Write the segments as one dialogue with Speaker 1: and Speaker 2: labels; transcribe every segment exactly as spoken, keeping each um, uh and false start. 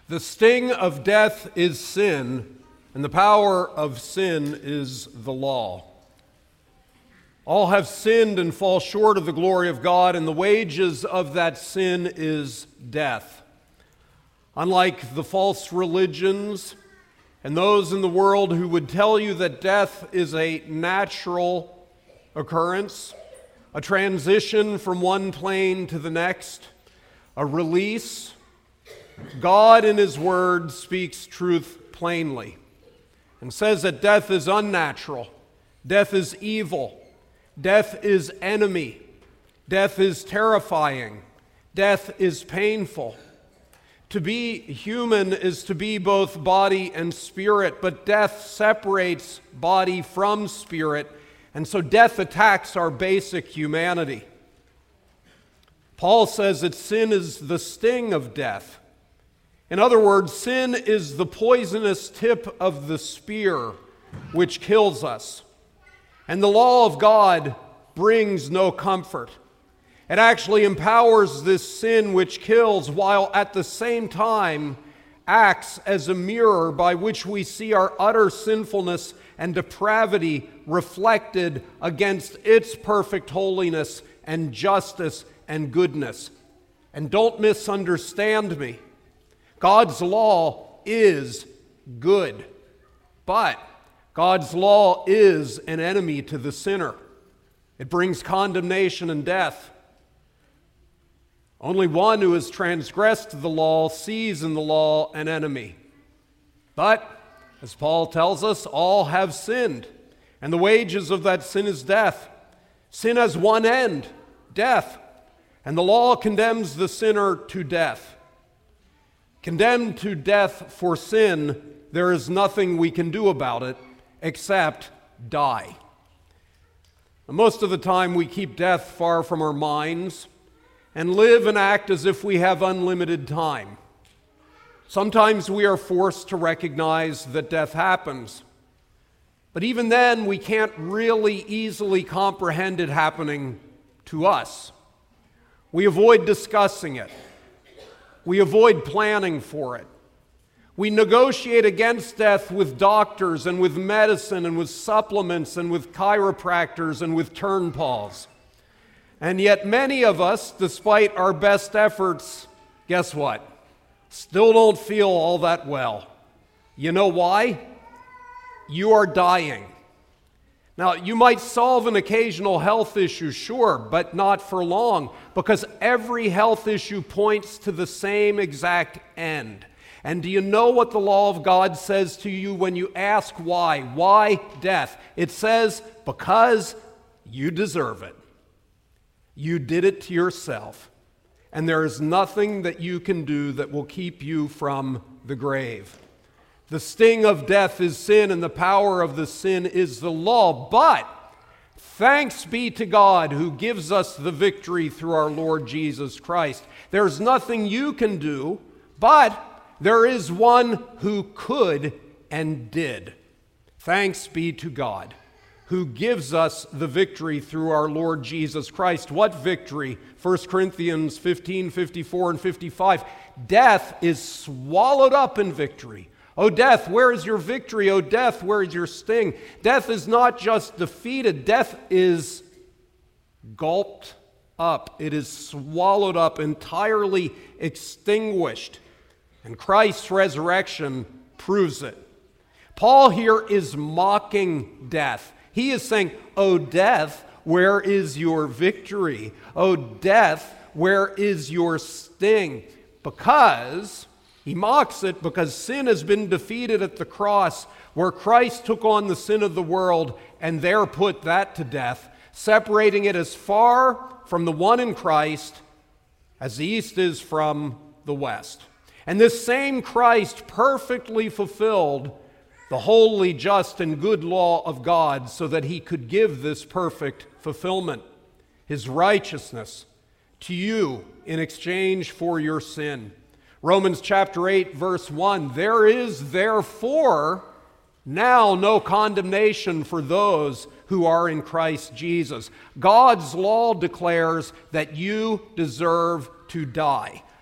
Speaker 1: The sting of death is sin, and the power of sin is the law. All have sinned and fall short of the glory of God, and the wages of that sin is death. Unlike the false religions and those in the world who would tell you that death is a natural occurrence, a transition from one plane to the next, a release, God in His Word speaks truth plainly and says that death is unnatural, death is evil, death is enemy, death is terrifying, death is painful. To be human is to be both body and spirit, but death separates body from spirit, and so death attacks our basic humanity. Paul says that sin is the sting of death. In other words, sin is the poisonous tip of the spear which kills us. And the law of God brings no comfort. It actually empowers this sin which kills, while at the same time acts as a mirror by which we see our utter sinfulness and depravity reflected against its perfect holiness and justice and goodness. And don't misunderstand me. God's law is good, but God's law is an enemy to the sinner. It brings condemnation and death. Only one who has transgressed the law sees in the law an enemy. But, as Paul tells us, all have sinned, and the wages of that sin is death. Sin has one end, death, and the law condemns the sinner to death. Condemned to death for sin, there is nothing we can do about it except die. Most of the time we keep death far from our minds and live and act as if we have unlimited time. Sometimes we are forced to recognize that death happens, but even then we can't really easily comprehend it happening to us. We avoid discussing it. We avoid planning for it. We negotiate against death with doctors and with medicine and with supplements and with chiropractors and with turnpawls. And yet many of us, despite our best efforts, guess what? Still don't feel all that well. You know why? You are dying. Now, you might solve an occasional health issue, sure, but not for long, because every health issue points to the same exact end. And do you know what the law of God says to you when you ask why? Why death? It says, because you deserve it. You did it to yourself, and there is nothing that you can do that will keep you from the grave. The sting of death is sin, and the power of the sin is the law. But thanks be to God who gives us the victory through our Lord Jesus Christ. There's nothing you can do, but there is one who could and did. Thanks be to God who gives us the victory through our Lord Jesus Christ. What victory? First Corinthians fifteen, fifty-four and fifty-five. Death is swallowed up in victory. O death, where is your victory? O death, where is your sting? Death is not just defeated. Death is gulped up. It is swallowed up, entirely extinguished. And Christ's resurrection proves it. Paul here is mocking death. He is saying, O death, where is your victory? O death, where is your sting? Because he mocks it because sin has been defeated at the cross, where Christ took on the sin of the world and there put that to death, separating it as far from the one in Christ as the east is from the west. And this same Christ perfectly fulfilled the holy, just, and good law of God so that he could give this perfect fulfillment, his righteousness, to you in exchange for your sin. Romans chapter eight, verse one, there is therefore now no condemnation for those who are in Christ Jesus. God's law declares that you deserve to die.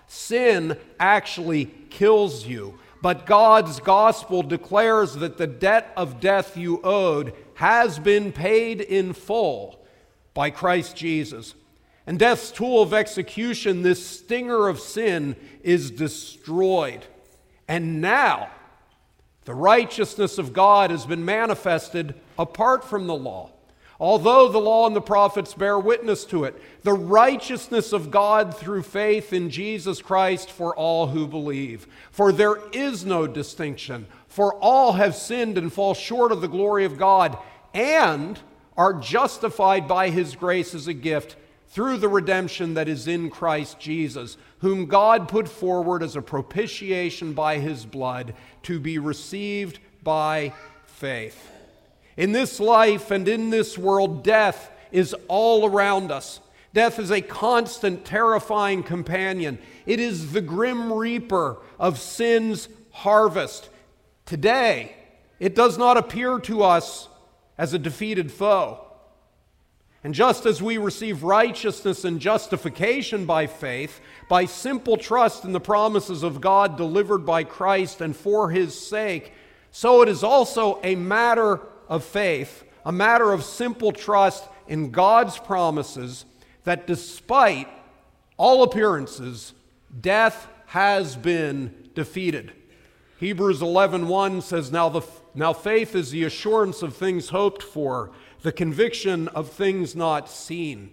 Speaker 1: Sin actually kills you. But God's gospel declares that the debt of death you owed has been paid in full by Christ Jesus. And death's tool of execution, this stinger of sin, is destroyed. And now, the righteousness of God has been manifested apart from the law. Although the law and the prophets bear witness to it, the righteousness of God through faith in Jesus Christ for all who believe. For there is no distinction, for all have sinned and fall short of the glory of God, and are justified by his grace as a gift through the redemption that is in Christ Jesus, whom God put forward as a propitiation by his blood to be received by faith. In this life and in this world, death is all around us. Death is a constant, terrifying companion. It is the grim reaper of sin's harvest. Today, it does not appear to us as a defeated foe. And just as we receive righteousness and justification by faith, by simple trust in the promises of God delivered by Christ and for his sake, so it is also a matter of faith, a matter of simple trust in God's promises that despite all appearances, death has been defeated. Hebrews eleven one says, now, the, now faith is the assurance of things hoped for, the conviction of things not seen.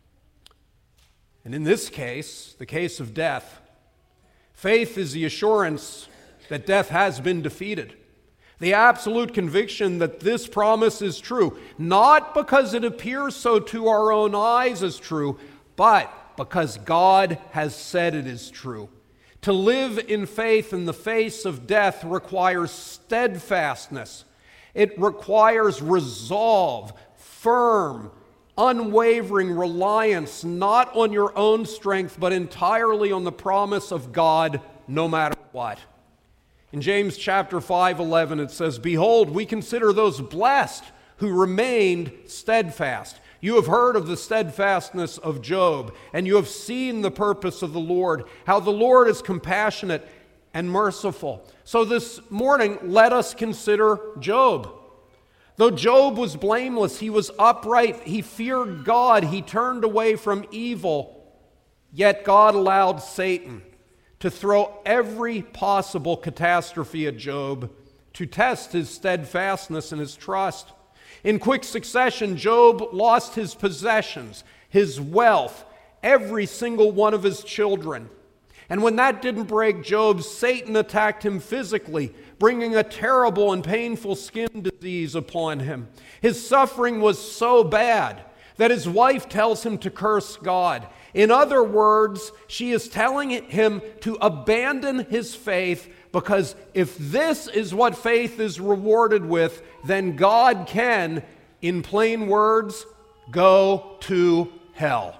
Speaker 1: And in this case, the case of death, faith is the assurance that death has been defeated. The absolute conviction that this promise is true, not because it appears so to our own eyes as true, but because God has said it is true. To live in faith in the face of death requires steadfastness. It requires resolve, firm, unwavering reliance, not on your own strength, but entirely on the promise of God, no matter what. In James chapter five eleven, it says, behold, we consider those blessed who remained steadfast. You have heard of the steadfastness of Job, and you have seen the purpose of the Lord, how the Lord is compassionate and merciful. So this morning, let us consider Job. Though Job was blameless, he was upright, he feared God, he turned away from evil, yet God allowed Satan to throw every possible catastrophe at Job to test his steadfastness and his trust. In quick succession, Job lost his possessions, his wealth, every single one of his children. And when that didn't break Job, Satan attacked him physically, bringing a terrible and painful skin disease upon him. His suffering was so bad that his wife tells him to curse God. In other words, she is telling him to abandon his faith, because if this is what faith is rewarded with, then God can, in plain words, go to hell.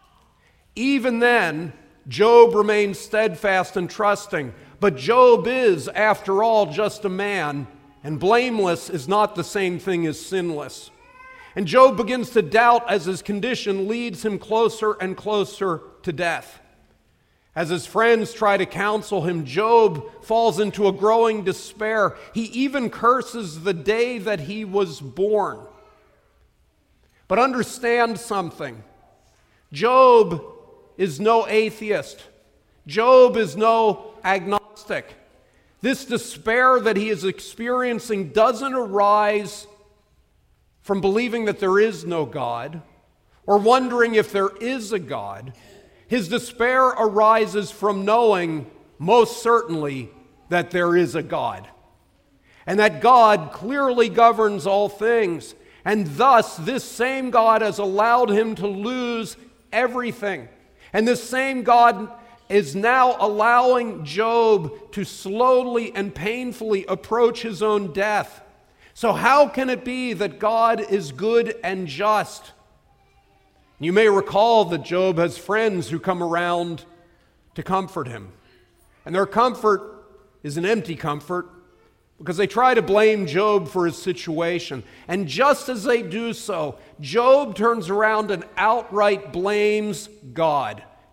Speaker 1: Even then, Job remains steadfast and trusting. But Job is, after all, just a man, and blameless is not the same thing as sinless. And Job begins to doubt as his condition leads him closer and closer to death. As his friends try to counsel him, Job falls into a growing despair. He even curses the day that he was born. But understand something. Job is no atheist. Job is no agnostic. This despair that he is experiencing doesn't arise from believing that there is no God or wondering if there is a God. His despair arises from knowing most certainly that there is a God, and that God clearly governs all things, and thus this same God has allowed him to lose everything. And this same God is now allowing Job to slowly and painfully approach his own death. So how can it be that God is good and just? You may recall that Job has friends who come around to comfort him. And their comfort is an empty comfort, because they try to blame Job for his situation. And just as they do so, Job turns around and outright blames God.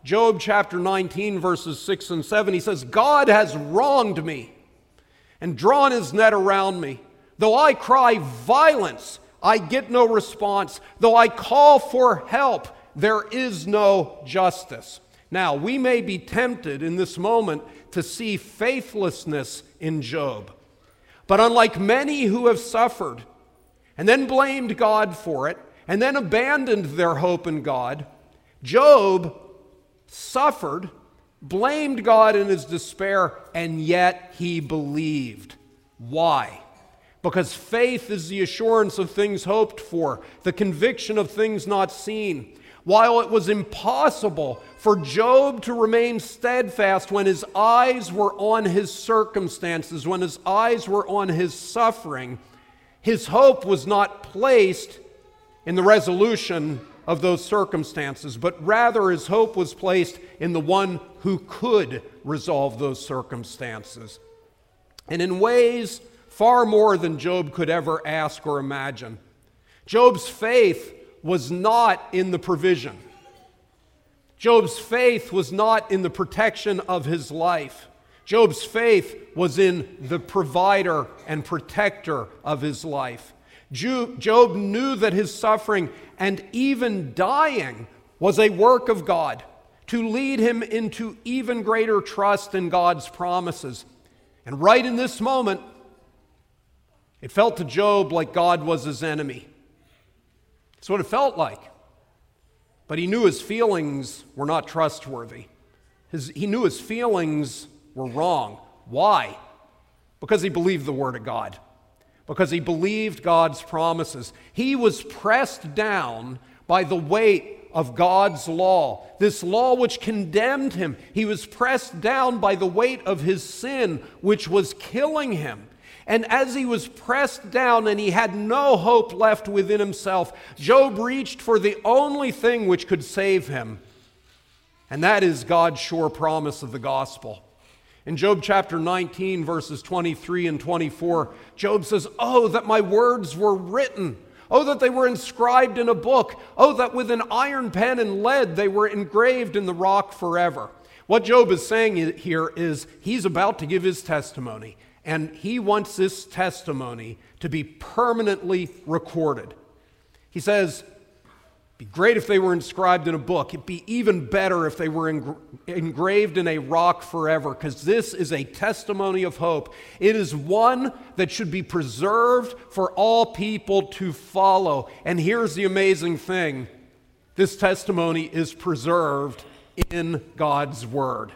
Speaker 1: Job chapter nineteen, verses six and seven, he says, God has wronged me and drawn his net around me. Though I cry violence, I get no response. Though I call for help, there is no justice. Now, we may be tempted in this moment to see faithlessness in Job. But unlike many who have suffered and then blamed God for it and then abandoned their hope in God, Job suffered, blamed God in his despair, and yet he believed. Why? Because faith is the assurance of things hoped for, the conviction of things not seen. While it was impossible for Job to remain steadfast when his eyes were on his circumstances, when his eyes were on his suffering, his hope was not placed in the resolution of those circumstances, but rather his hope was placed in the one who could resolve those circumstances. And in ways far more than Job could ever ask or imagine. Job's faith was not in the provision. Job's faith was not in the protection of his life. Job's faith was in the provider and protector of his life. Job knew that his suffering and even dying was a work of God to lead him into even greater trust in God's promises. And right in this moment, it felt to Job like God was his enemy. That's what it felt like. But he knew his feelings were not trustworthy. His, he knew his feelings were wrong. Why? Because he believed the Word of God. Because he believed God's promises. He was pressed down by the weight of God's law, this law which condemned him. He was pressed down by the weight of his sin, which was killing him. And as he was pressed down and he had no hope left within himself, Job reached for the only thing which could save him, and that is God's sure promise of the gospel. In Job chapter nineteen, verses twenty-three and twenty-four, Job says, "Oh, that my words were written. Oh, that they were inscribed in a book. Oh, that with an iron pen and lead they were engraved in the rock forever." What Job is saying here is he's about to give his testimony. And he wants this testimony to be permanently recorded. He says, it'd be great if they were inscribed in a book. It'd be even better if they were engra- engraved in a rock forever, because this is a testimony of hope. It is one that should be preserved for all people to follow. And here's the amazing thing. This testimony is preserved in God's Word.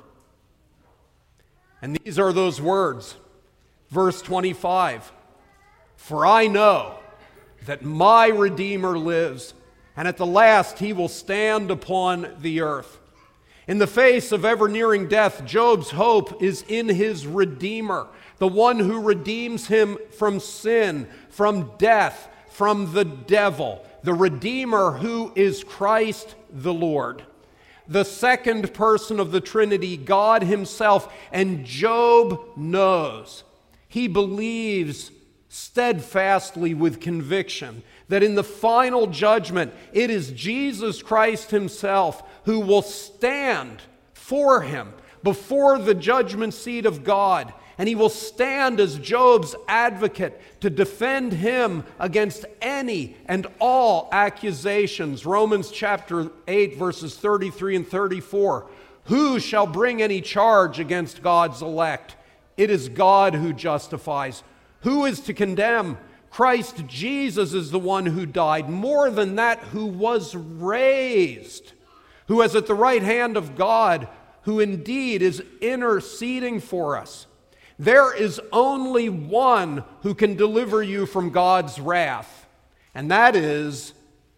Speaker 1: And these are those words. Verse twenty-five, "For I know that my Redeemer lives, and at the last he will stand upon the earth." In the face of ever-nearing death, Job's hope is in his Redeemer, the one who redeems him from sin, from death, from the devil, the Redeemer who is Christ the Lord. The second person of the Trinity, God himself, and Job knows. He believes steadfastly with conviction that in the final judgment, it is Jesus Christ himself who will stand for him before the judgment seat of God. And he will stand as Job's advocate to defend him against any and all accusations. Romans chapter eight, verses thirty-three and thirty-four. "Who shall bring any charge against God's elect? It is God who justifies. Who is to condemn? Christ Jesus is the one who died. More than that, who was raised, who is at the right hand of God, who indeed is interceding for us. There is only one who can deliver you from God's wrath, and that is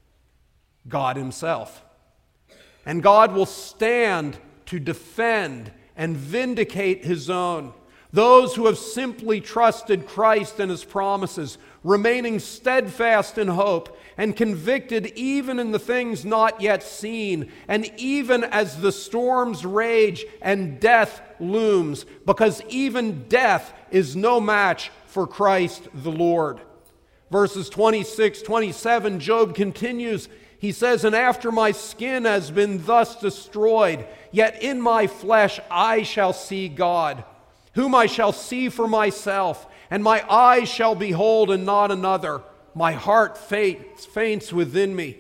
Speaker 1: God himself. And God will stand to defend and vindicate his own. Those who have simply trusted Christ and his promises, remaining steadfast in hope and convicted even in the things not yet seen, and even as the storms rage and death looms, because even death is no match for Christ the Lord. Verses twenty-six, twenty-seven, Job continues, He says, "And after my skin has been thus destroyed, yet in my flesh I shall see God, whom I shall see for myself, and my eyes shall behold and not another. My heart faints, faints within me."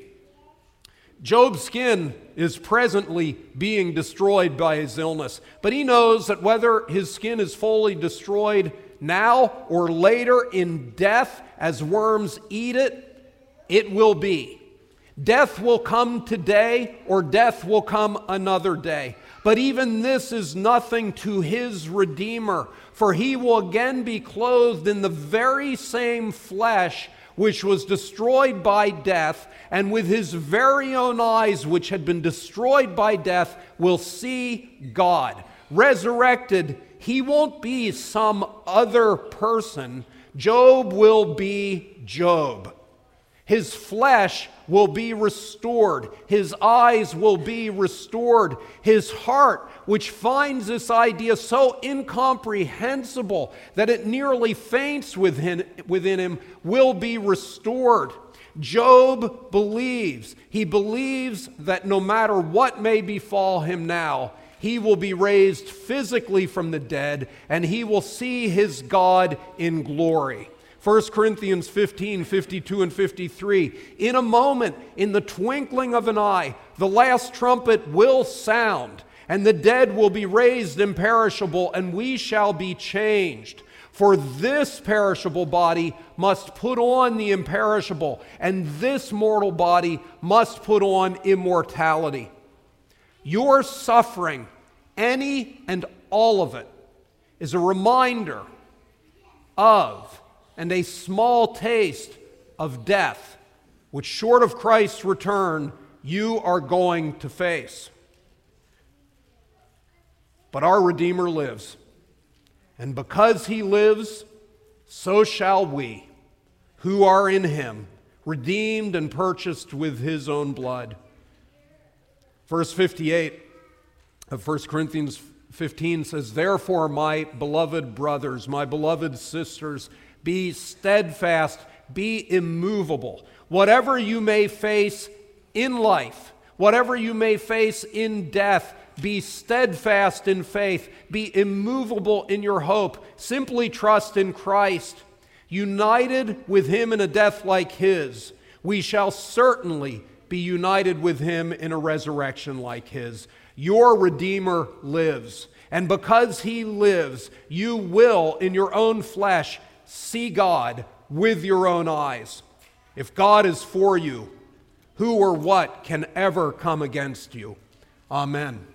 Speaker 1: Job's skin is presently being destroyed by his illness, but he knows that whether his skin is fully destroyed now or later in death as worms eat it, it will be. Death will come today or death will come another day. But even this is nothing to his Redeemer, for he will again be clothed in the very same flesh which was destroyed by death, and with his very own eyes, which had been destroyed by death, will see God. Resurrected, he won't be some other person. Job will be Job. His flesh will be restored. His eyes will be restored. His heart, which finds this idea so incomprehensible that it nearly faints within, within him, will be restored. Job believes. He believes that no matter what may befall him now, he will be raised physically from the dead, and he will see his God in glory. First Corinthians fifteen, fifty-two and fifty-three. In a moment, in the twinkling of an eye, the last trumpet will sound, and the dead will be raised imperishable, and we shall be changed. For this perishable body must put on the imperishable, and this mortal body must put on immortality. Your suffering, any and all of it, is a reminder of and a small taste of death, which short of Christ's return, you are going to face. But our Redeemer lives, and because he lives, so shall we, who are in him, redeemed and purchased with his own blood. Verse fifty-eight of First Corinthians fifteen says, "Therefore, my beloved brothers, my beloved sisters, be steadfast, be immovable. Whatever you may face in life, whatever you may face in death, be steadfast in faith, be immovable in your hope. Simply trust in Christ. United with him in a death like his, we shall certainly be united with him in a resurrection like his." Your Redeemer lives, and because he lives, you will, in your own flesh, see God with your own eyes. If God is for you, who or what can ever come against you? Amen.